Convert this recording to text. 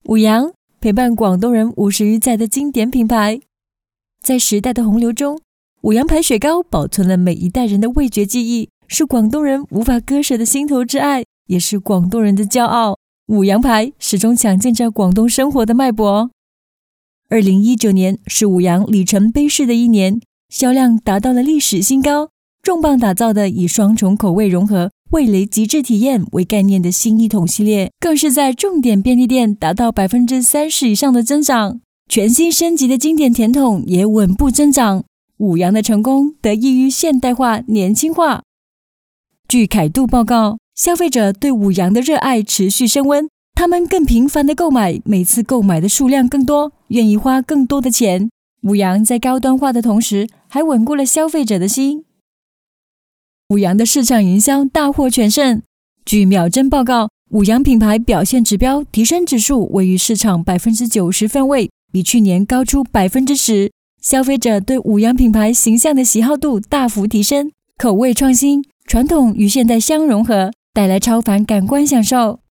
五羊陪伴广东人50余载的经典品牌。在时代的洪流中，五羊牌雪糕保存了每一代人的味觉记忆，是广东人无法割舍的心头之爱，也是广东人的骄傲。五羊牌始终抢进着广东生活的脉搏。2019年是五羊里程碑式的一年，销量达到了历史新高，重磅打造的以双重口味融合味蕾极致体验为概念的新一统系列，更是在重点便利店达到 30% 以上的增长。全新升级的经典甜筒也稳步增长。五羊的成功得益于现代化、年轻化。据凯度报告，消费者对五羊的热爱持续升温，他们更频繁的购买，每次购买的数量更多，愿意花更多的钱。五羊在高端化的同时，还稳固了消费者的心。五羊的市场营销大获全胜。据秒针报告，五羊品牌表现指标提升指数位于市场 90% 分位，比去年高出 10%。消费者对五羊品牌形象的喜好度大幅提升，口味创新，传统与现代相融合，带来超凡感官享受。